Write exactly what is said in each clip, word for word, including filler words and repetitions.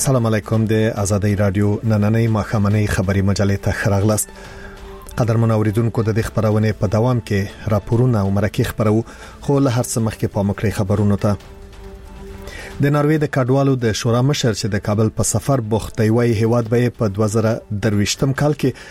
السلام علیکم د آزادۍ رادیو نننۍ ماخامنۍ خبري مجلې ته خراغلاست. قدرمن اوریدونکو د خبرونه په دوام کې راپورونه او مرکه خبرو خو له هر څه مخکې په مکرې خبرونو ته د ناروې د کډوالو د شورا مشر چې د کابل په سفر بوختي وای هیواد به په دوه زره درويشتم کال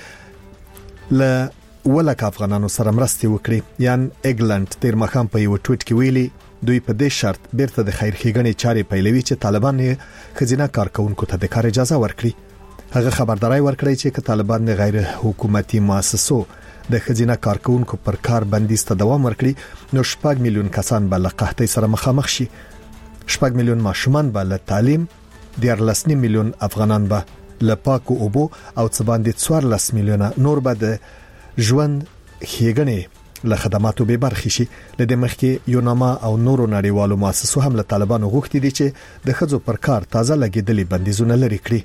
کې ل ولک افغانانو سره مرستي وکړي. یان اګلند تیر مخام په یو ټویټ کې ویلي دوی په دې شرط بیرته د خیر ښېګڼې چارې پیلوي چې طالبان یې خزینه کارکونکو ته د کار اجازه ورکړي. هغه خبرداري ورکړي چې که طالبان غیر حکومتي مؤسسو د خزینه کارکونکو پر کار بندیز ته دوام ورکړي نو شپږ میلیون کسان به له قحطۍ سره مخامخ شي. شپږ میلیون ماشومان به له تعلیم، دیارلس میلیون افغانان به له پاکو اوبو او څه باندې څوارلس میلیونه نور به د ژوند ښېګڼې له خدماتو به برخې شي. لدې مخکې یوناما او نورو نړیوالو مؤسسو هم له طالبانو غوښتي دي چې د خځو پر کار تازه لګیدلي بندیزونه لري کړي.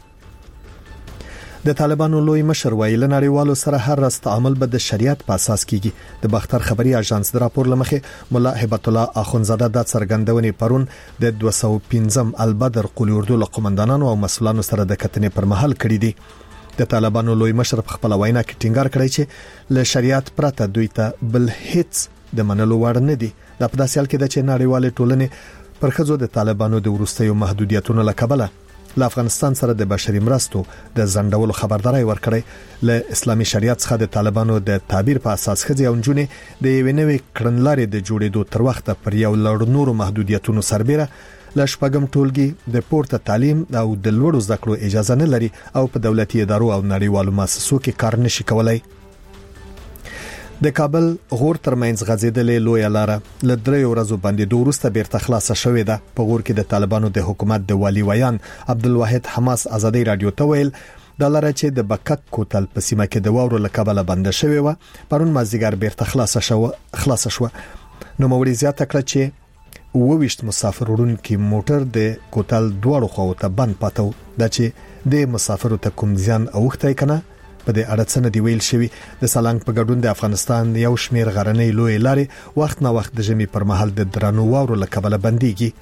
د طالبانو لوی مشر ویل نړیوالو سره هر راز تعامل به د شریعت په اساس کیږي. د باختر خبري اژانس د راپور لمخه مولا هبت الله اخونزاده د څرګندونې پرون د دوه سوه او پنځم البدر قولي اردو له قومندانانو او مسؤلانو سره د کتنې پر مهال کړی دي. د طالبانو لوی مشر په خپل وینا کې ټینګار کړی چې له شریعت پرته دوی ته بل هیڅ د منلو وړ نه دي. د په داسې حال کې د چې نړیوال ټولنې پر خځو د طالبانو د ورستیو محدودیتونو له کبله له افغانستان سره د بشري مرستو د زندولو خبرداري ورکړي. له اسلامي شریعت څخه د طالبانو د تعبیر په اساس خځې او نجونې د یوې نوې کړنلارې د جوړېدو تر وخته پر یو لړ نورو محدودیتونو سربېره له شپږم ټولګي د پورته تعلیم او د لوړو زده کړو اجازه نه لري او په دولتي ادارو او نړیوالو مؤسسو کې کار نشي کولای. د کابل غور ترمنځ غځیدلې لوی لاره له درې ورځو باندې د ورسته بیرته خلاصه شوې ده. په غور کې د طالبانو د حکومت د والی ویان عبدالواحد حماس آزادۍ رادیو ته ویل د لاره چې د بکک کوتل په سیمه کې د واورو له کبله بند شوې و پرون مازیګر بیرته خلاصه شو خلاصه شو نو موري زیاته کړ چې وویشت مسافر وړونکي موټر د کوتل دواړو خواو ته بند پاتو د چې د مسافرو ته کوم ځان اوختای کنه. په دې اړه څه دی ویل شوی. د سالنګ په ګډون د افغانستان یو شمیر غرنۍ لوی لارې وخت نه وخت د ژمي پر مهال د درانو واورو له کبله بنديږي.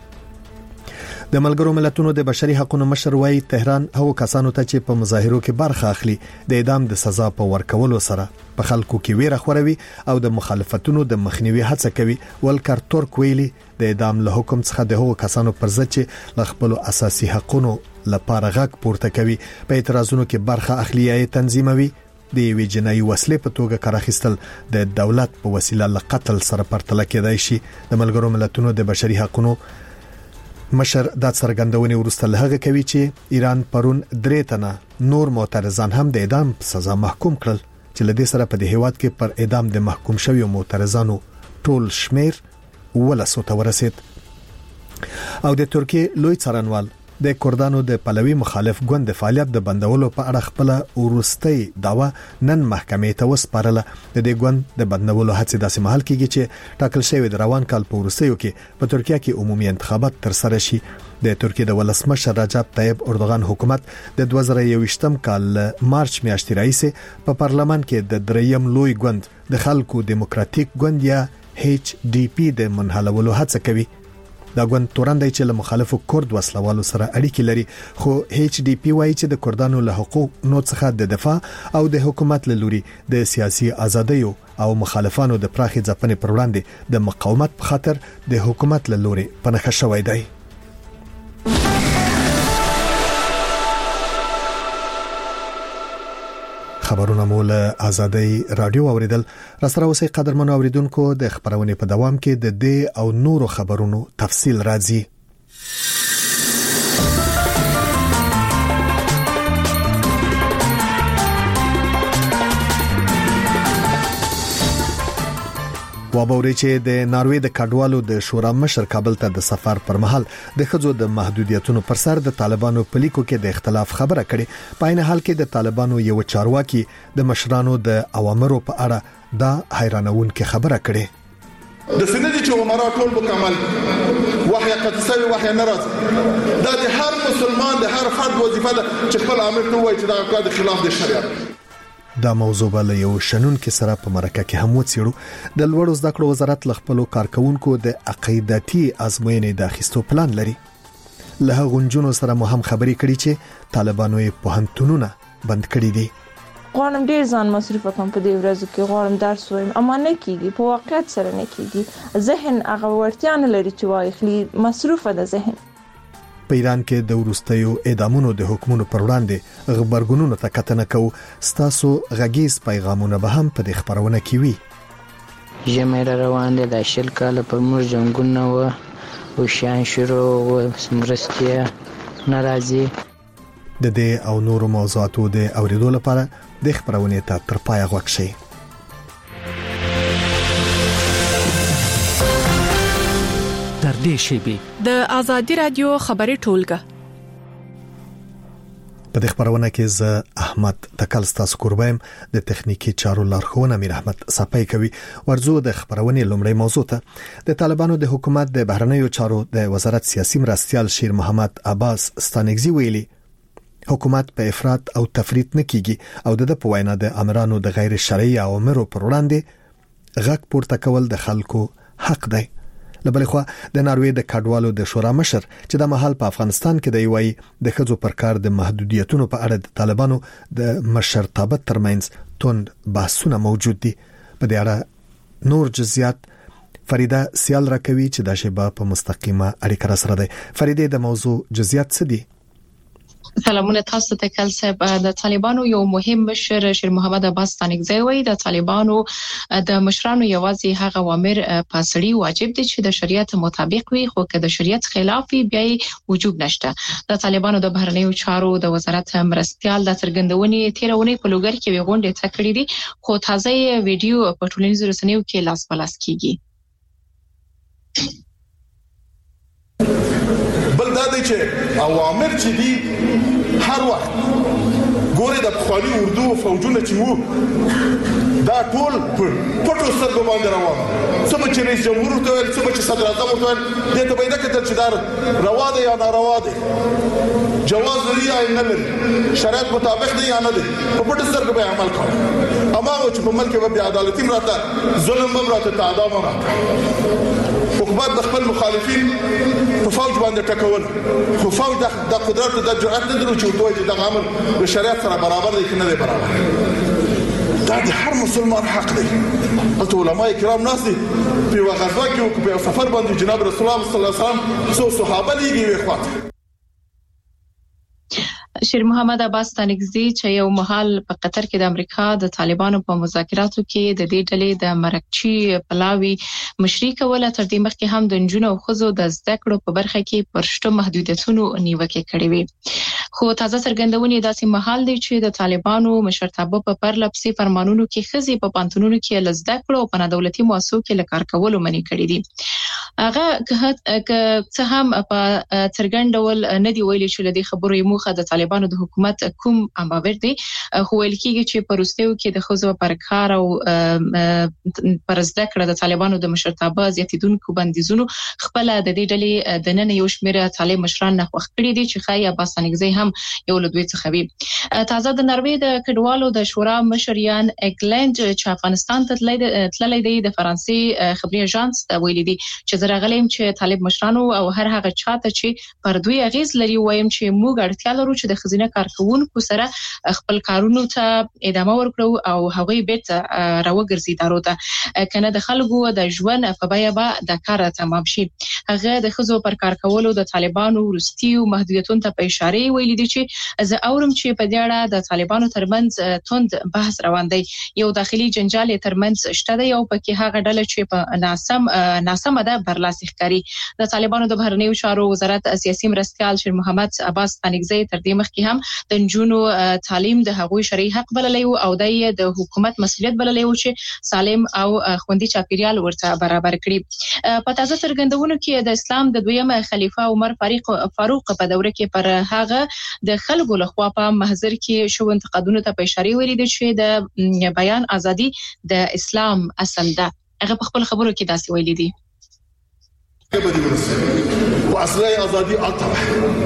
د ملګرو ملتونو د بشري حقوقو مشر وايي تهران هغو کسانو ته چې په مظاهرو کې برخه اخلي د اعدام د سزا په ورکولو سره په خلکو کې ویره خوروي او د مخالفتونو د مخنیوي هڅه کوي. ولکر تورک ویلي د اعدام له حکم څخه د هغو کسانو پر ضد چې ل خپل اساسي حقوقو لپاره غږ پورته کوي په اعتراضونو کې برخه اخلي یا تنظیموي. د وی جنایي وسلې په توګه کار اخیستل د دولت په وسیله له قتل سره پرتله کېدای شي. د ملګرو ملتونو د بشري حقوقو مشر د څرګندونې ورسته لهغه کوي چې ایران پرون درې تنه نور معترضان هم د اعدام سزا محکوم کړل چې لدې سره په دې هیواد کې پر اعدام د محکوم شویو معترضانو ټول شمیر ولسو ته ورسید. او د ترکیه لوی څارنوال د کردانو د پلوي مخالف ګوند د فعالیت د بندولو په اړه خپل ورستي داوا نن محکمې ته وسپارله. د دې ګوند د بندولو هڅې داسې محل کېږي چې ټاکل شوی د روان کال په ورستیو کې په ترکیه کې عمومي انتخابات تر سره شي. د ترکیه د ولسمشر رجب طیب اردوغان حکومت د دوه زره یوویشتم کال مارچ میاشتې راهیسې په پارلمان کې د دریم لوی ګوند د خلکو دیموکراتیک ګوند یا ایچ ډي پی د منحلولو هڅه کوي. دا ګوند تورندای چې له مخالفو کورد وسلوالو سره اړیکې لري خو ایچ ډي پی وايي چې د کردانو له حقوق نو څخه د دفاع او د حکومت له لوري د سیاسي ازادیو او مخالفانو د پراخي ځپنې پر وړاندې د مقاومت په خاطر د حکومت له لوري پنهخه شوی دی. خبرونه مول آزادۍ رادیو اوریدل. را سره اوسې قدرمن اوریدونکو د خبرونه په دوام کې د دې او نورو خبرونو تفصیل راځي. وابوري چې د ناروې د کډوالو د شورا مشر کابل ته د سفر پر مهال د خځو د محدودیتونو پر سر د طالبانو په لیکو کې د اختلاف خبره کړي. په عین حال کې د طالبانو یو چارواکي د مشرانو د اوامرو په اړه دا حیرانونکې خبره کړي. د سندې چې عمره ټول مکمل وحی قدسوي وحی ناراض دا د هر مسلمان د هر فرد وظیفه ده چې خپل امر ته وایي چې دا کار د خلاف د شریعت. دا موضوع بل یو شنن کې سره په مرکه کې هم وڅېړو. د لوړو زده کړو وزارت ل خپل کارکونکو د عقیدتي ازموینې د اخیستو پلان لري. له غونجونو سره مهم خبري کړي چې طالبانو یې پوهنتونونه بند کړي دي. غواړم ډیر ځان مصرف وکم په دې ورځو کې، غواړم درس وایم، اما نه کیږي، په واقعیت سره نه کیږي. ذهن هغه ورتیا نه لري چې واخلي، مصروفه ده ذهن. په ایران کې د وروستیو اعدامونو د حکومتونو پر وړاندې غبرګونونو ته کتنه کوو. ستاسو غږیز پیغامونه به هم په دې خبرونه کې وي. ژمی روان دی، د شل کال پر موږ جنگونه و او شان شروع و مرستې ناراضي. د دې او نورو موضوعاتو د اوریدو لپاره د خبرونه ته تر پای غوښ شي. تر دې شی د آزادی رادیو خبري ټولګه په دې خبرونه کې ز احمد تکل ستاسو قربایم د تخنیکی چارو لارښوونه میر احمد صفای کوي. ورزو د خبرونه لومړی موضوع ته د طالبانو د حکومت د بهرنیو چارو د وزارت سیاسي مرستيال شیر محمد عباس ستانګزي ویلي حکومت په افراط او تفریط نه کیږي او د په وینا د امرانو د غیر شرعي اوامرو پر وړاندې غږ پورته کول د خلکو حق دی. لبلخوا د ناروې د کډوالو د شورا مشر چې د محل په افغانستان کې دی وایي د خځو پر کار د محدودیتونو په اړه د طالبانو د مشرتابه ترمنځ توند بحثونه موجود دي. په دې اړه نور جزئیات فریده سیال راکوي چې د شبا په مستقیمه اړیکه سره ده. فریده د موضوع جزئیات څه دي؟ سلامونه تاسو ته کل صاحب. د طالبانو یو مهم مشر شیر محمد عباس ستانګزي وایي د طالبانو د مشرانو یوازې هغه اوامر پاسړي واجب دي چې د شریعت مطابق وي، خو که د شریعت خلاف وي بیا وجوب نشته. د طالبانو د بهرنیو چارو د وزارت مرستيال د څرګندونې تیرونې په لوګر کې وغونډه تکړې دي، خو تازه ویډیو په ټولنیزو رسنیو کې لاس په لاس کیږي. بل دا دی چې اوامر چې دي هر وخت ګوره د خالي اردو فوجونه چې وو دا ټول پټو سترګو باندې روان. څه چې رئیس جمهور ته ویل، څه چې صدر اعظم ته ویل، دې ته پیدا کتل چې دا روا دی یا ناروا دی، جواز لري یا نه لري، شریعت مطابق دی یا نه دی، په پټو سترګو به عمل کوي. اما چې په ملک کې بیا عدالتي راته ظلم هم راته تعدام راته حکومت د خپل مخالفین په فوج باندې ټکول، خو فوج د قدرت د جرأت نه درو چې دوی د عمل د شریعت سره برابر دي کنه برابر. دا د هر مسلمان حق دی. او علماء کرام ناس دي په غزوه کې او په سفر باندې جناب رسول الله صلی الله علیه وسلم سو صحابه لیږي وي خواته. شیر محمد عباس ستانګزي چې یو مهال په قطر کې د امریکا د طالبانو په مذاکراتو کې د دې ډلې د مرکچی پلاوی مشري کوله، تر دې مخکې هم د نجونو او ښځو د زده کړو په برخه کې پرشته محدودیتونو نیوکه کړې وي. خو تازه څرګندونې داسې مهال دی چې د طالبانو مشرتابه په پرلپسې فرمانونو کې ښځې په پانتونونو کې لزده کړو او په دولتي مؤسسو کې لکار کولو منې کړې دي. هغه که څه هم په څرګند ډول نه دی ویلي چې لدې خبرو یې موخه د طالبانو د حکومت کوم امر دی، خو ویل کېږي چې په وروستیو کې د ښځو پر کار او پر زده کړه د طالبانو د مشرتابه زیاتیدونکو بندیزونو خپل د دې ډلې د نن یو شمېر طالب مشران نه خوښ کړي دي چې خای عباس ستانګزي هم یو له دوی څخه وي. تازه د ناروې د کډوالو د شورا مشر یان اګلند چې افغانستان ته تللی دی د فرانسې خبري اژانس ته ویلي دي چې زه راغلم چې طالب مشرانو او هر هغه چاته چې پر دوی اغیز لري وایم چې موږ اړتیا لرو چې د خزینه کارکونکو سره خپل کارونو ته ادامه ورکړو او هغوی بیرته راوګرځي دارو ته کنه د خلکو د ژوند په بیه به د کار تمام شي. هغه د خزو پر کار کولو د طالبانو ورستیو محدودیتونو ته په اشاره ویلي دي چې زه اورم چې په دې اړه د طالبانو ترمنځ توند بحث روان دی. یو داخلي جنجال ترمنځ شته دی او پکې هغه ډله چې په ناسم ناسمه ده برلاسي ښکاري. د طالبانو د بهرنیو چارو وزارت سیاسي مرستيال شیر محمد عباس ستانګزي تر دې مخکې هم د نجونو تعلیم د هغوی شرعي حق بللی او د حکومت مسؤلیت بللی و چې سالم او خوندي چاپیریال ورته برابر کړي. په تازه څرګندونو کې د اسلام د دویم خلیفہ عمر فاروق په دوره کې پر هغه د خلکو لخوا په محضر کې شو انتقادونو ته په اشاره ویلي دي چې د بیان ازادي د اسلام اصل ده. هغه په خپل خبرو کې داسې ویلي دي واصلي ازادي اطرح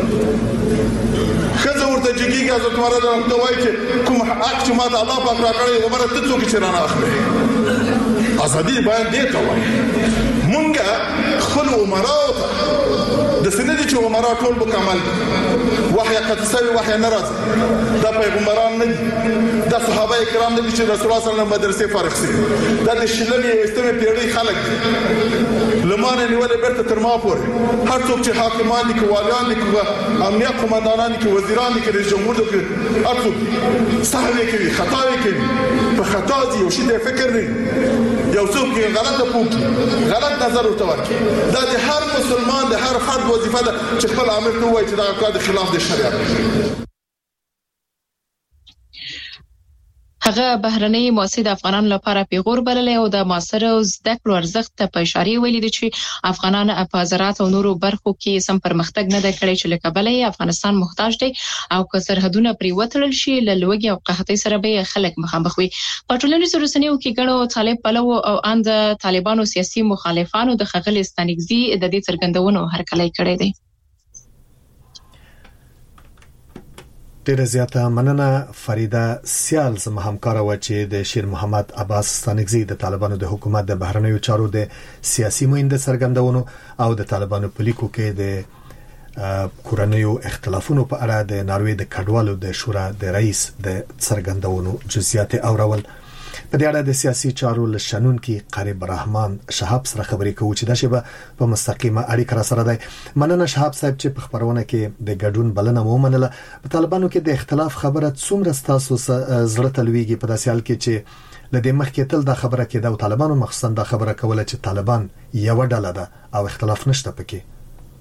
خزه ورته جګیږي حضرت عمر رضی الله عنه وایي چې کوم حق چې ما ته الله پاک راکړی عمر ته څوک چې رانه اخلي ازادي بیان دی ته وایي مونږه خپل خپل عمراو ته د سندي چې عمرا ټول مکمل وحي قدسوي وحي ناراض دا پیغمبران نه دي دا صحابه کرام نه دي چې رسول الله صلی الله علیه وسلم مدرسې فارغ سي دا د شلمي استمه پیړۍ خلک دي لمانه نیولې برته تر ما پورې هر څوک چې حاکمان دي کواليان دي امنیت قومندانان دي وزیران دي رئیس جمهور دي هر څوک صحوی کوي خطاوي کوي په خطا دي او شي د فکر نه یو څوک غلط پوکي غلط نظر ورته ورکړي دا د هر مسلمان د هر فرد وظیفه ده چې خپل عامل ته وایي چې دا کار د خلاف د شریعت. هغه بهرنۍ مؤسسې د افغانانو لپاره پیغور بللې او د معاصر زده کړو ارزښت ته په اشاره ویلي دي چې افغانان په زراعت او نورو برخو کې سم پرمختګ نه دی کړی چې لکه بلې افغانستان محتاج دی او که سرحدونه پرې وتړل شي له لوږې او قحطۍ سره به خلک مخامخ وي. په ټولنیزو رسنیو کې ګڼو طالب پلو او اند طالبانو سیاسي مخالفانو د ښاغلي ستانکزي د دې څرګندونو هرکلی کړی دی. ډیره زیاته مننه فریده سیال زما همکار و چې د شیر محمد عباس ستانکزي د طالبانو د حکومت د بهرنیو چارو د سیاسي موینده څرګندونو او د طالبانو په لیکو کې د کورنیو اختلافونو په اړه د ناروې د کډوالو د شورا د رئیس د څرګندونو جزئیات اورول. په دې اړه د سیاسي چارو لشنونکي قریب رحمان شهاب سره خبرې کوو چې دا شی په مستقیمه اړیکه را سره دی. مننه شهاب صاحب چې په خبرونه کې د ګډون بلنه مو منله. په طالبانو کې د اختلاف خبره څومره تاسو زړه تلويږي په داسې حال کې چې لدې مخکې تل دا خبره کې د طالبانو مخصوصا دا خبره کوله چې طالبان یو ډله ده او اختلاف نشته پکې.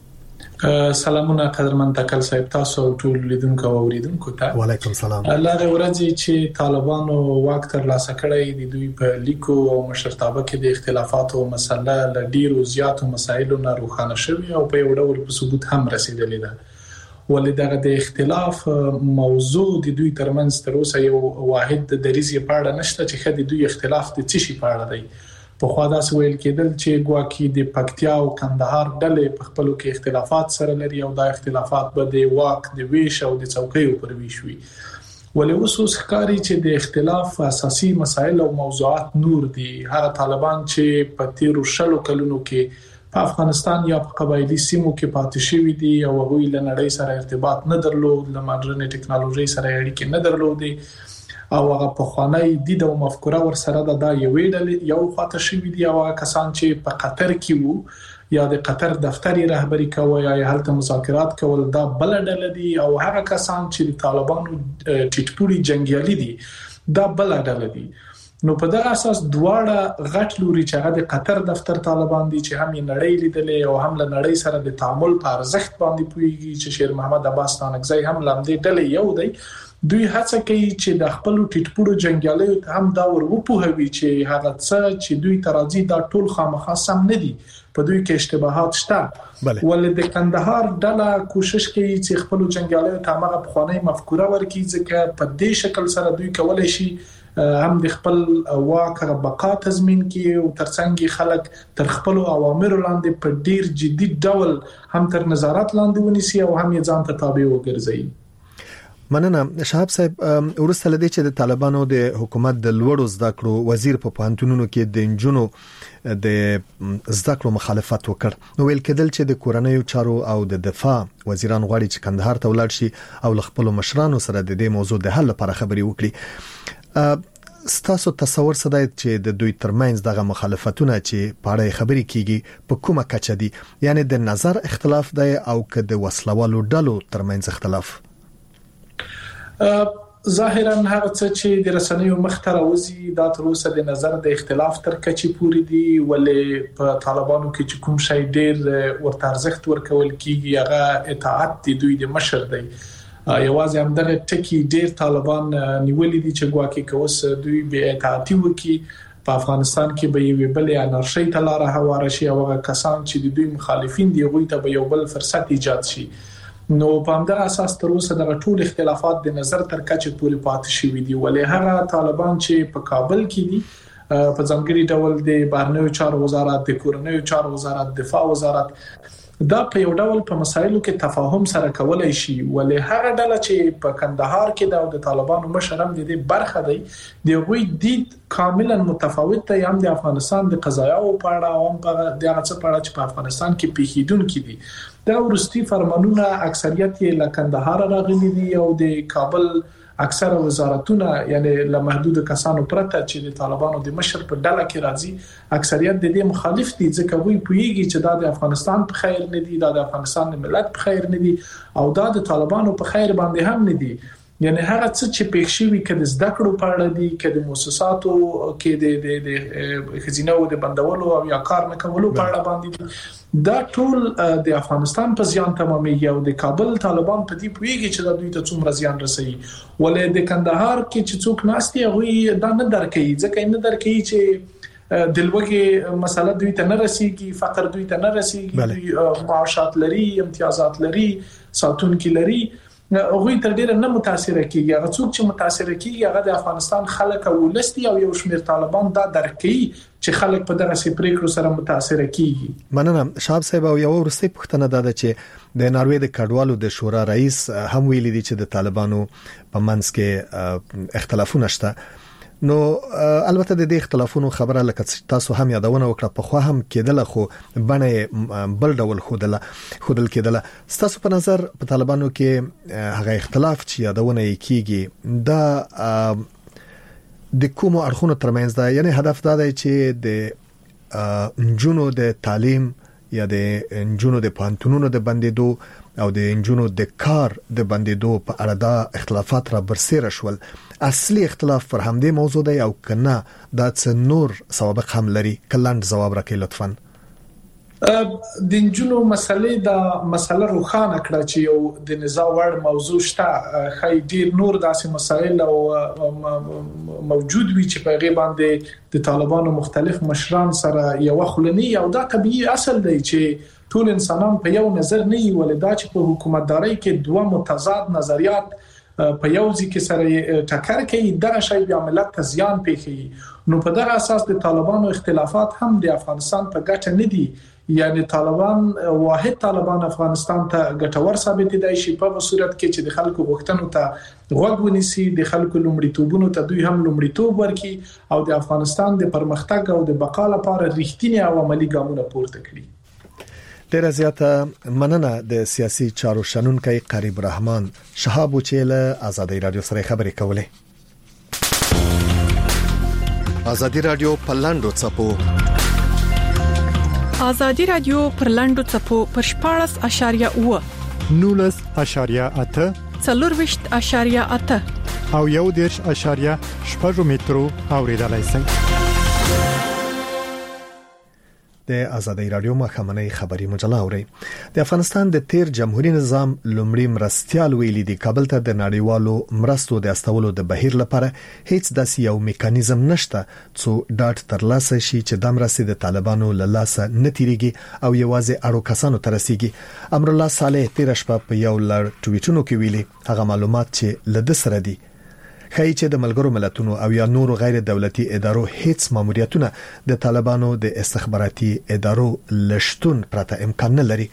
سلامونه قدرمن تکل صاحب تاسو ټول لیدونکو او اوریدونکو ته وعلیکم سلام. الله دې ورځي چې طالبانو واک تر لاسه کړی د دوی په لیکو او مشرتابه کې د اختلافاتو مسله ل ډیرو زیاتو مسایلو نه روښانه شوی او په یو ډول په ثبوت هم رسیدلی ده. ولې د اختلاف موضوع د دوی ترمنځ تر اوسه یو واحد دریزه پاړه نشته چې خدي دوی اختلاف د څه شي پاړه دی. په خوا داس ویل کېدل چې ګواکې د پکتیا او کندهار ډلې په خپلو کې اختلافات سره لري او دا اختلافات به د واک د ویش او د څوکیو پر ویش وي. ولې اوس ښکاری چې د اختلاف اساسي مسایل او موضوعات نور دي. هغه طالبان چې په تیرو شلو کلونو کې په افغانستان یا په قبایلی سیمو کې پاتې شوي دي او هغوی له نړۍ سره ارتباط نه درلود، له ماډرن ټکنالوژي سره اړیکې نه درلودې او هغه په خوانی د د مفکوره ور سره د یو ویډل یو خاطر شوی دی او کسان چې په قطر کې وو یا د قطر دفتری رهبری کوي یا هلته مذاکرات کول دا بل ډله دي او هغه کسان چې د طالبانو ټیټپوړي جنگیالي دي دا بل ډله دي. نو په دغه اساس دواړه غټ لوري چې هغه د قطر دفتر طالبان دي چې هم یې نړۍ لیدلې او هم له نړۍ سره د تعامل په ارزښت باندې پوهیږي چې شیر محمد عباس ستانکزي هم لامدې ډله یو دی. دوی هڅه کوي چې د خپل ټیټپوړو جنگیالیو ته هم دا ور وپوهوي چې هغه څه چې دوی ترازی دا ټول خامخا سم نه دي، په دوی کې اشتباهات شته. ولې د کندهار ډله کوشش کوي چې خپل جنگیالیو ته هغه بخوانی مفکوره ورکړي ځکه په دې شکل سره دوی کولای شي هم د خپل واک بقا تضمین کړي او ترڅنګ خلک تر خپل اوامر لاندې په ډیر جدي ډول هم تر نظارت لاندې ونیسي او هم یې ځان ته تابع وګرځي. مننه شهاب صاحب. ورسته لدی چې د طالبانو د حکومت د لوړو زده کړو وزیر په پانتونونو کې د انجونو د زده کړو مخالفت وکړ. نو ویل کېدل چې د کورنیو چارو او د دفاع وزیران غواړي چې کندهار ته ولاړ شي او خپل مشرانو سره د دې موضوع د حل لپاره خبري وکړي. ستاسو تصور څه دی چې د دوی ترمنځ دغه مخالفتونه چې پاړې خبري کیږي په کومه کچه دي؟ یعنی د نظر اختلاف دی او که د وسلوالو ډلو ترمنځ اختلاف؟ ظاهرا هغه څه چې د رسنیو مخ ته راوځي دا تر اوسه د نظر د اختلاف تر کچې پوري دي. ولې په طالبانو کې چې کوم شی ډیر ورته ارزښت ورکول کیږي هغه اطاعت دی دوی د مشر دی. یوازې هم دغه ټکی ډیر طالبان نیولې دي چې ګواکې کوس دوی به اطاعتي وکي په افغانستان کې به یو بل انارشي تلاره هواره شي او هغه کسان چې د دوی مخالفین دي غوي ته به یو بل فرصت ایجاد شي. نو په همدغه اساس تر اوسه د ټول اختلافات د نظر تر کچې پورې پاتې شوي دي. ولې هغه طالبان چې په کابل کې دي په ځانګړي ډول د بهرنیو چارو وزارت، د کورنیو چارو وزارت، دفاع وزارت دا په یو ډول په مسایلو کې تفاهم سره کولای شي، ولې هغه ډله چې په کندهار کې د طالبانو مشرم د دې برخه دی د غوي دید کاملا متفاوت دی، هم د افغانستان د قضایاو په اړه او هم په دغه څه په اړه چې په افغانستان کې پیښیدونکي دي. دا ورستي فرمانونه اکثریت یې له کندهار راغلي دي او د کابل اکثر وزارتونه یعنی له محدود کسانو پرته چې د طالبانو د مشر په ډله کې راځي اکثریت د دې مخالف دي، ځکه وی پویږي چې دا د افغانستان په خیر نه دي، دا د افغانستان د ملت په خیر نه دي او دا د طالبانو په خیر باندې هم نه دي. یعنی هغه څه چې پېښ شوی کله زده کړو په اړه دي، کله مؤسساتو کې د د خزینه او د بندولو او یا کار نه کولو په اړه باندې دا ټول د افغانستان په زیان تمامېږي او د کابل طالبان په دې پویږي چې دا دوی ته څومره زیان رسوي، ولې د کندهار کې چې څوک ناستي هغه دا نه درکې، ځکه نه درکې چې دلوګي مسله دوی ته نه رسیږي، فقر دوی ته نه رسیږي، معاشات لري، امتیازات لري، ساتونکي لري، هغه تر ډیره نه متاثر کیږي. هغه څوک چې متاثر کیږي هغه د افغانستان خلک او ولستي او یو شمېر طالبان دا درکې چې خلک په دغه سي پریکړو سره متاثر کیږي. مننه شاب صاحب. او یو ورسته پښتنه ده چې د ناروې د کډوالو د شورا رئیس هم ویلي دي چې د طالبانو په منځ کې اختلافونه شته. نو البته د دې اختلافونو خبره لکه تاسو هم یادونه وکړه په خو هم کېدله، خو بنه بل ډول خودله خودل کېدله. تاسو په نظر په طالبانو کې هغه اختلاف چې یادونه کیږي دا د کومو اړخونو ترمنځ ده؟ یعنی هدف دا دی چې د انجونو د تعلیم یا د انجونو د پانتونونو د بندیدو او د انجونو د کار د بندیدو په اړه دا اختلافات را برسېره شول. اصلي اختلاف پر همدې موضوع دی او کنه دا څه نور سوابق هم لري؟ کلاند جواب راکړئ لطفاً. د انجونو مسلې دا مسله روښانه کړه چې یو د نزاع وړ موضوع شته، خای ډیر نور داسې مسایل او موجود وي چې په غیبه باندې د طالبانو مختلف مشران سره یو خلنی او دا طبيعي اصل دی چې ټول انسانان په یو نظر نه وي، ولدا چې په حکومتداري کې دوه متضاد نظریات په یو ځکه سره ټکر کوي، دغه شی بیا ملت ته زیان پیښي. نو په دغه اساس د طالبانو اختلافات هم د افغانستان په ګټه نه دي، یعنی طالبان واحد طالبان افغانستان ته ګټور ثابت دي شي په صورت کې چې د خلکو غوښتنو ته غوږ ونیسي، د خلکو لومړیتوبونو ته دوی هم لومړیتوب ورکړي او د افغانستان د پرمختګ او د بقا لپاره رښتینی او عملی ګامونه پورته کړي. ډیره زیاته مننه د سیاسي چارو شنونکي قریب رحمان شهاب چې له ازادي رادیو سره خبرې کولې. ازادي رادیو پلاندو چپو ازادي رادیو پرلاندو چپو پر شپاړس اشاریه و نولس اشاریه اته څلورويشت اشاریه اته او یو دیرش اشاریه شپږ مترو اوریدلای شئ. د ازادي رادیو مخامنۍ خبري مجله اوري. د افغانستان د تیر جمهوریت نظام لومړی مرستيال ویلي دی کابل ته د نړیوالو مرستو د استولو د بهیر لپاره هیڅ داسې یو میکانیزم نشته چې ډاټ ترلاسه شي چې د مرستې د طالبانو له لاسه نه تیریږي او یوازې اړو کسانو ته رسیږي. امر الله صالح تیر شپه په یو لړ ټویټونو کې ویلي هغه معلومات چې لده سره دي خای چې د ملګرو ملتونو او یا نورو غیر دولتي ادارو هیڅ ماموریتونه د طالبانو د استخباراتي ادارو لشتون پرته امکان نه لري.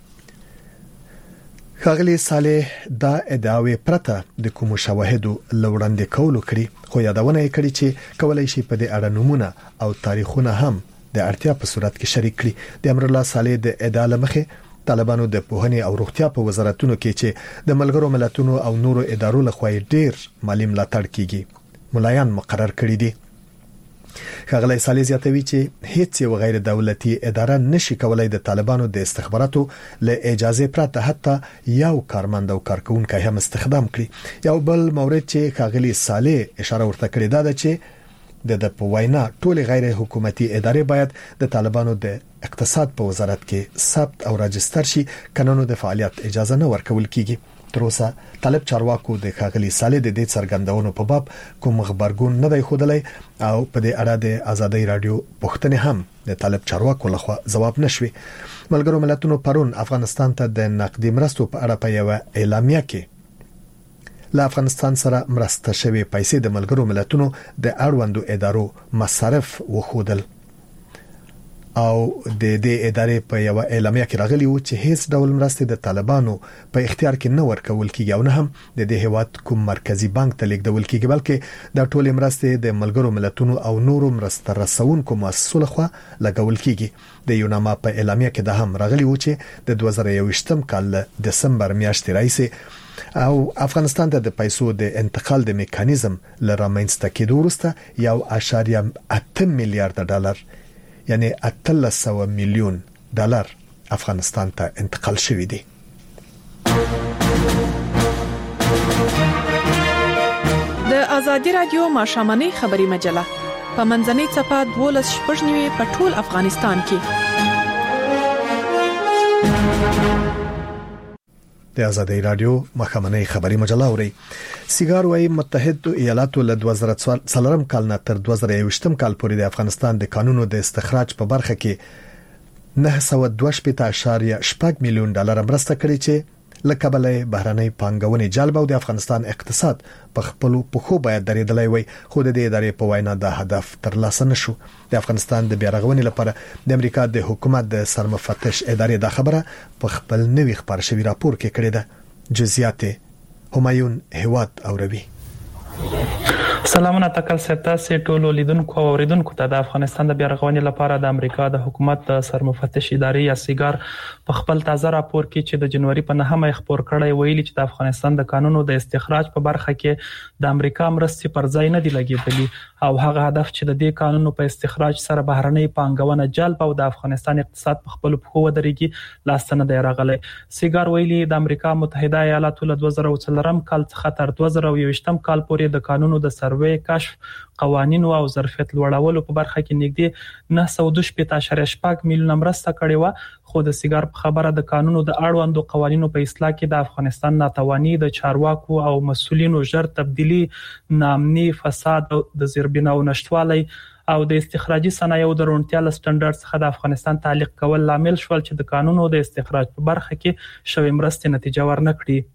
خاغلی صالح دا ادعاوی پرته د کوم شواهدو لوړاندې کولو کړي، خو یادونه یې کړې چې کولای شي په دې اړه نمونه او تاریخونه هم د اړتیا په صورت کې شریک کړي. د امر الله صالح د ادعا لمخه طالبانو د پوهنې او روغتیا په وزارتونو کې چې د ملګرو ملتونو او نورو ادارو لخوا ډیر مالی ملاتړ کیږي ملایان مقرر کړي دي. خغلی صالح زیاتوي چې هیڅ یو غیر دولتي اداره نشي کولای د طالبانو د استخباراتو له اجازه پرته حتی یو کارمند او کارکونکو هم استخدام کړي. یو بل مورد چې خغلی صالح اشاره ورته کړې ده چې د د پوینا ټول غیر حکومتي ادارې باید د طالبانو د اقتصاد په وزارت کې ثبت او راجستر شي، کنونو د فعالیت اجازه نه ورکول کیږي. تر اوسه طالب چارواکو د خاغلی صالح د دې څرګندونو په باب کوم خبرګون نه دی خوده او په دې اړه د ازادي رادیو پښتنې هم د طالب چارواکو لخوا جواب نشوي. ملګرو ملتونو پرون افغانستان ته د نقدي مرستو په اړه په یو اعلامیه کې له افغانستان سره مرسته شوی پیسې د ملګرو ملتونو د اړوندو ادارو مصرف وخودل. او د دې ادارې په یو اعلامیه کې راغلی و چې هیڅ ډول مرستې د طالبانو په اختیار کې نه ورکول کیږي او نه هم د دې هیواد کوم مرکزی بانک ته لیږدول کیږي، بلکې د ټولې مرستې د ملګرو ملتونو او نورو مرسته رسونکو مؤسسو لخوا لګول کیږي. د یوناما په اعلامیه کې د هم راغلی و چې د دوه زره یوویشتم کال دسمبر میاشتې راځي او افغانستان ته د پیسو د انتقال د میکانیزم لرامنځته کېدو وروسته یو اشاریه اته میلیارډ ډالر یعنی اتلس سوه میلیون ډالر افغانستان ته انتقال شوی دی. د ازادي رادیو ماشامنۍ خبري مجله په منځنۍ صفه دولس شپږ نیوي په ټول افغانستان کې. د ازادي رادیو مخامنۍ خبري مجله اوري. سیګار وايي متحده ایالاتو له دوه زره څلورم کال نه تر دوه زره یوویشتم کال پورې د افغانستان د قانونو د استخراج په برخه کې نه سوه دوه شپږ اشاریه شپږ میلیون ډالر مرسته کړې چې لکبلې بهرنۍ پانګونې جلب او د افغانستان اقتصاد په خپل پخو باید درېدلای وي، خو د دې ادارې په وینا د هدف ترلاسه نشو. د افغانستان د بیارغونې لپاره د امریکا د حکومت د سرمفتش ادارې د خبره په خپل نوي خبر شوی راپور کې کړې ده. جزئیات همایون هواد اوروي. سلامونه تکل سپتاسه ټولو لیدونکو او اوریدونکو ته د افغانستان د بیارغونې لپاره د امریکا د حکومت د سرمفتش ادارې یا سیګار په خپل تازه راپور کې چې د جنوري په نهمه خبر کړی ویلي چې د افغانستان د قانونو د استخراج په برخه کې د امریکا مرستې پر ځای نه دی لګیدلې او هغه هدف چې د دې قانونو په استخراج سره بهرنۍ پانګونه جلب او د افغانستان اقتصاد په خپل پخو ودرېږي لاستنه دی راغلی. سیګار ویلي د امریکا متحده ایالاتو له دوه زره څلورم کال څخه تر دوه زره یوویشتم کال پورې د قانونو د سروې کشف قوانینو او ظرفیت لوړولو په برخه کې نږدې نه سوه دوه شپږ اشاریه شپږ میلیون مرسته کړې و، خو د سیګار په خبره د قانونو د اړوندو قوانینو په اصلاح کې د افغانستان ناتوانی د چارواکو او مسؤلینو ژر تبدیلی، ناامني، فساد او د زیربناو نشټوالی او د استخراجي صنایعو د روڼتیا له سټنډرډ څخه د افغانستان تعلیق کول لامل شول چې د قانونو د استخراج په برخه کې شوې مرستې نتیجه ورنکړي.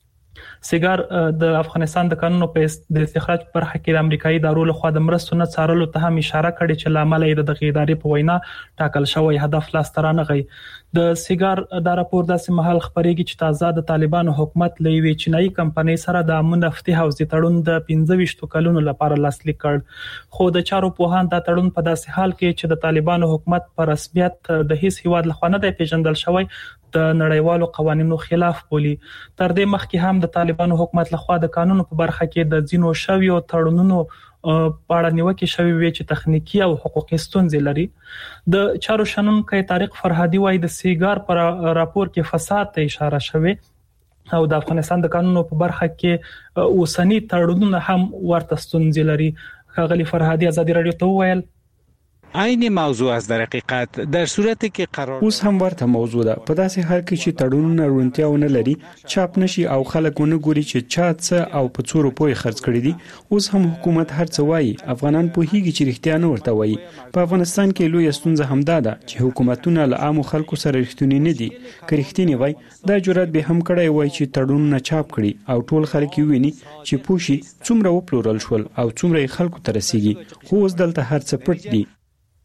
سیګار د افغانستان د قانونو په د استخراج په برخه کې د امریکایي ادارو لخوا د مرستو نه څارلو ته هم اشاره کړې چې لامل یې د دغه ادارې په وینا ټاکل شوی هدف لاسته رانغی. د سیګار د راپور داسې مهال خبرېږي چې تازه د طالبانو حکومت له یوې چینایي کمپنۍ سره د امن نفتي حوزې تړون د پنځه ویشت کلونو لپاره لاسلیک کړ، خو د چارو پوهان دا تړون په داسې حال کې چې د طالبانو حکومت په رسمیت د هیڅ هیواد لخوا نه دی پیژندل شوی د نړیوالو قوانینو خلاف بولی. تر دې مخکې هم د طالبانو حکومت لخوا د قانونو په برخه کې د ځینو شویو تړونونو په اړه نیوکې شوې وي چې تخنیکی او حقوقي ستونزې لري. د چارو شنونکي طارق فرهادي وايي د سیګار پر راپور کې فساد ته اشاره شوې او د افغانستان د قانونو په برخه کې اوسنی تړونونه هم ورته ستونزې لري. ښاغلي فرهادي ازادي رادیو ته وویل عین موضوع است در حقیقت در صورتی که قرار اوس هم ورته موضوع ده په داسې حال کې چې تړونونه روڼتیاونه لري چاپ نشي او خلک ونه ګوري چې چا څه او په څو روپۍ خرج کړي دي. اوس هم حکومت هر څه وایي، افغانان پوهیږي چې رښتیا نه ورته وایي. په افغانستان کې لوی ستونزه همدا ده چې حکومتونه له عامو خلکو سره رښتونی نه دي. که رښتینی وای دا جرأت به هم کړی وای چې تړونونه چاپ کړي او ټول خلک ویني چې پوښي څومره وپلورل شول او څومره خلکو ته رسیږي. خو اوس دلته هر څه پټ دي.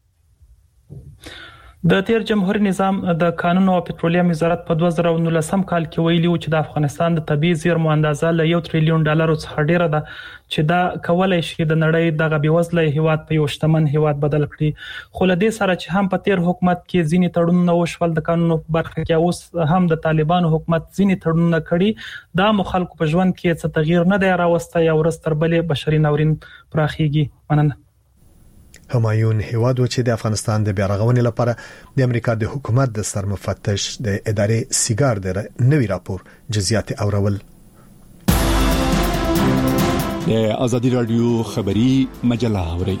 د تیر جمهوریت نظام د قانونو او پټرولیم وزارت په دوه زره نولسم کال کې ویلي و چې د افغانستان د طبيعي زیرمو اندازه له یو تریلیون ډالر څخه ډیره ده چې دا کولای شي د نړۍ دغه بیوزله هیواد په یو شتمن هیواد بدل کړي. خو له دې سره چې هم په تیر حکومت کې ځینې تړونونه وشول د قانونو په برخه کې اوس هم د طالبانو حکومت ځینې تړونونه کړي، دا مو خلکو په ژوند کې څه تغییر نه دی راوستی او ورځ تر بلې بشري ناورین پراخیږي. مننه. همایون هواد چې د افغانستان د بیارغونې لپاره د امریکا د حکومت د سرمفتش د ادارې سیګار د نوي راپور جزئیات اورول. د ازادي رادیو خبري مجله اوري.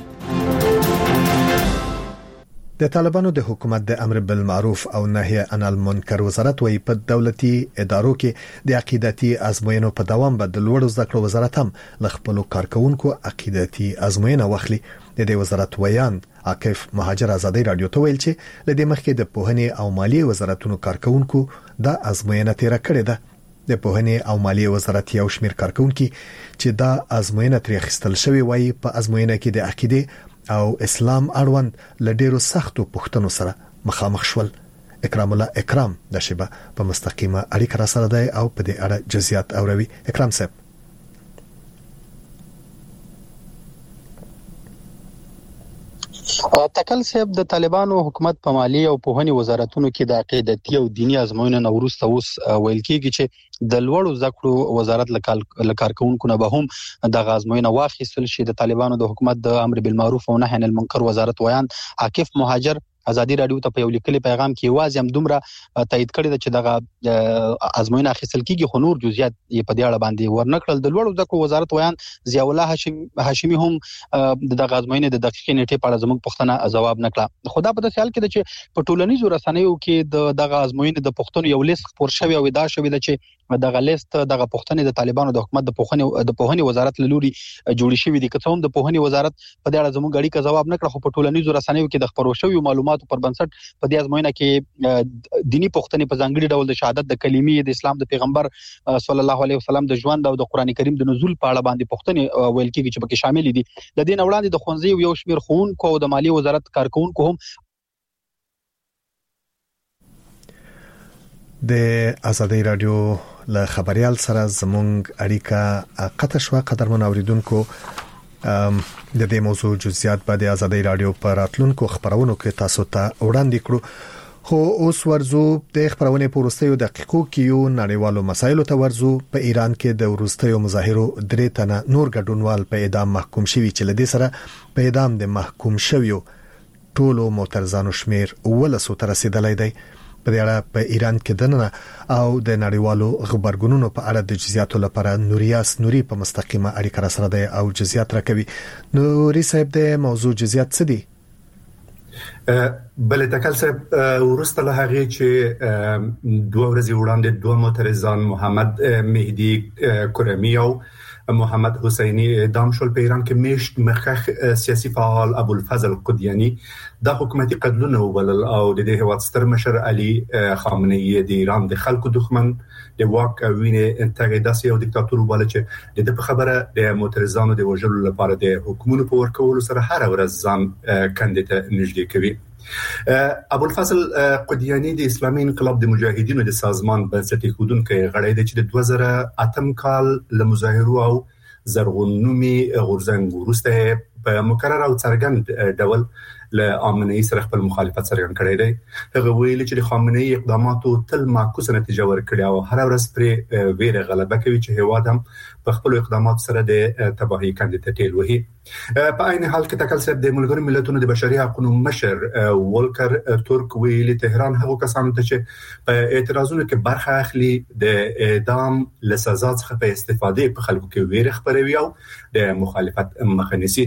د طالبانو د حکومت د امر بالمعروف او نهي عن المنکر وزارت وايي په دولتي ادارو کې د عقیدتي ازموینو په دوام به د لوړو زده کړو وزارت هم ل خپل کارکونکو عقیدتي ازموینه واخلي. د دې وزارت ویان عاکف مهاجر ازادي رادیو ته ویل چې لدې مخکې د پوهنې او مالیې وزارتونو کارکونکو د ازموینه تیر کړې ده. د پوهنې او مالیې وزارت یو شمیر کارکونکو چې دا ازموینه تر اخیستل شوی وایي په ازموینه کې د عقیده او اسلام اړوند لډیرو سختو پوښتنو سره مخامخ شول. اکرام الله اکرام د شیبه په مستقیمه اړیکه را سره دی او په دې اړه جزئیات اوروي. اکرام صاحب تکل صاحب د طالبانو حکومت په مالی او پوهنې وزارتونو کې د عقیدتي او دینی ازموینو نوروز اوس ویل کېږي چې د لوړو زکړو وزارت لکارکونکو نه به هم د غازموینه واخیستل شي. د طالبانو د حکومت د امر بالمعروف او نهي عن المنکر وزارت ویان عاکف مهاجر ازادي رادیو ته په یو لیکلي پیغام کې واځي هم دومره تایید کړی چې دغه ازموینه اخیستل کیږي، خو نور جزئیات یې په دې اړه باندې ورنکړل. د لوړو زکړو وزارت ویان ضیاء الله هاشمي هم دغه ازموینه د دقیقې نیټې په اړه زموږ پوښتنه جواب نکړه. خو دا په داسې حال کې ده چې په ټولنیزو رسنیو کې دغه ازموینه د پوښتنو یو لیست خپور شوی او دا شوی ده چې دغه لیست دغه پوښتنې د طالبانو د حکومت د پوهنې د پوهنې وزارت لوري جوړې شوې دي. که څه هم د پوهنې وزارت په دې اړه زموږ اړیکه جواب نکړه، خو په ټولنیزو رسنیو کې د خبرو شویو معلوماتو پر بنسټ په دې ازموینه کې دینی پوښتنې په ځانګړي ډول د شهادت د کلمې د اسلام د پیغمبر صلی الله علیه وسلم د ژوند او د قران کریم د نزول په اړه باندې پوښتنې ویل کېږي چې پکې شامل دي. د دې نه وړاندې د ښوونځي یو شمېر ښوونکو او د مالی وزارت کارکونکو هم د ازادي رادیو له خبريال سره زمونږ اړیکه قطع شو. قدرمن اوریدونکو د دې موضوع جزئیات به د ازادي رادیو پر راتلونکو خبرونو کې تاسو ته وړاندې کړو. خو اوس ورزو د خبرونه په وروستیو دقیقو کې یو نړیوالو مسایلو ته ورزو. په ایران کې د وروستیو مظاهرو درې تنه نور ګډونوال په اعدام محکوم شوي چې لدې سره په اعدام د محکوم شویو ټولو معترضانو شمیر ولسو ته رسیدلی دی. په دې اړه په ایران کې دننه او د نړیوالو خبرګونونو په اړه د جزئیاتو لپاره نوریاس نوري په مستقیمه اړیکه را سره دی او جزئیات راکوي. نوري صاحب د موضوع جزئیات څه دي؟ بل تکل صاحب ورسته له هغه چې دوه ورځې وړاندې دوه معترضان محمد مهدی کرمی او محمد حسینی اعدام شول. په ایران کې میشت مخخ سیاسي فعال ابوالفضل قدیانی د حکومتي قتلونه وبلل او د دې هیواد ستر مشر علي خامنه‌ای د ایران د خلکو دښمن د واک او وینې انتګیداسي او دیکتاتور وبل چې د په خبره د معترضانو د وژلو لپاره د حکومت په ورکولو سره هر ورځ ځان کاندیدا نږدې کوي. ابوالفضل قدیانی د اسلامي انقلاب د مجاهدینو د سازمان بنسټ ایښودونکو غړی دی چې د دوه زره اتم کال له مظاهرو او زرغونومي غورځنګ وروسته په مکرر او څرګند ډول له خامنه‌ای سره خپل مخالفت څرګند کړی دی. هغه ویلي چې د خامنه‌ای اقداماتو تل معکوسه نتیجه ورکړي او هر ورځ پر ویره غلبه کوي چې هیواد هم په خپل اقدامات سره د تباهي کاندید تل وهي. په عین حال کې تکل صاحب د ملګرو ملتونو د بشري حقوقو مشر ولکر ترک ویلي تهران هغه کسانو ته چې په اعتراضونو کې برخه اخلي د اعدام له سزا څخه په استفاده په خلکو کې ویره خبروي او د مخالفت مخه نیسي.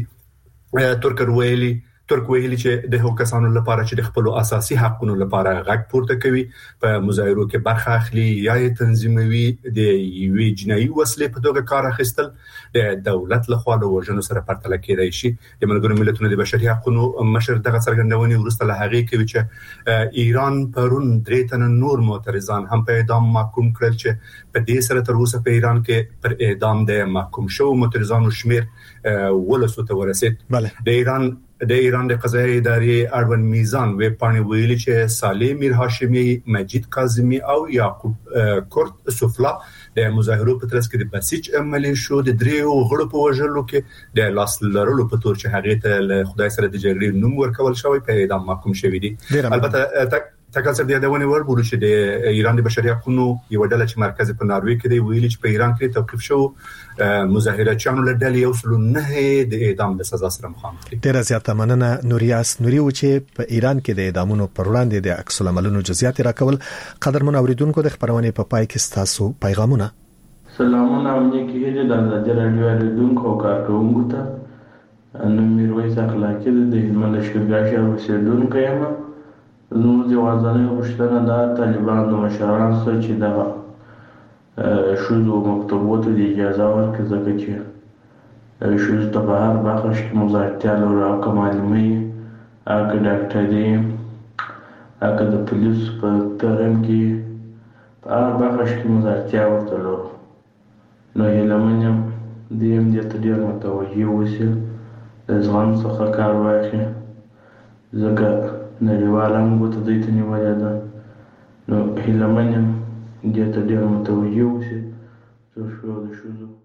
ترک ویلي ترک ویلي چې د هغو کسانو لپاره چې د خپل اساسي حقوقو لپاره غږ پورته کوي په مظاهرو کې برخه اخلي یا یې تنظیموي د یوې جنایي وسلې په توګه کار اخیستل د دولت لخوا له وژنو سره پرتله کېدای شي. د ملګرو ملتونو د بشري حقوقو مشر دغه څرګندونې وروسته له هغې کوي چې ایران پرون درې تنه نور معترضان هم په اعدام محکوم کړل چې په دې سره تر اوسه په ایران کې پر اعدام د محکوم شوو معترضانو شمیر ولسو ته ورسید. د ایران د ایران د قضایي ادارې اړوند میزان ویب پاڼې ویلي چې صالح میر هاشمي، مجید کاظمي او یعقوب کورت سفلا د مظاهرو په ترڅ کې د بسیج عملی شو د دریو غړو په وژلو کې د لاس لرلو په تور چې هغه ته خدای سره د جګړې نوم ورکول شوی په اعدام محکوم شوی دي. البته تکل صاحب د یادونه وربول چې د ایران د بشري حقوقو یو ډله چې مرکز په ناروې کې دی ویلي چې په ایران کې توقيف شو مظاهرچیانو له ډلې یو سل نه د اعدام د سزا سره مخامخ دي. ډیره زیاته مننه نوریاس نوري و چې په ایران کې د اعدامونو پر وړاندې د عکس العملونو جزئیات راکول. قدرمن اوریدونکو د خبرونه په پای کې تاسو پیغامونه سلامونه او نیکی هیله د ازادي رادیو اوریدونکو او کارکونکو ته. نو میرویس اخلاقی د هلمند شګاشه اوسیدونکو یم. زموږ د وازانه غوښتنه د طالبانو د مشرانو سره چې د شوزو مکتوباتو د اجازه ورکړي ځکه چې شوزو ته په هر بخش کې مزارتیا لرو او که معلومي او که ډاکټري او که د پولیس په ترم کې په هر بخش کې مزارتیا ورته لرو. نو هیله من یم دې هم دې ته ډېر متوجه اوسي د زغم څخه کار واخلي، ځکه نړیواله موږ ته دوی ته نیولې ده. نو هیله من یم دې ته ډېر متوجه اوسي تر څو د ښځو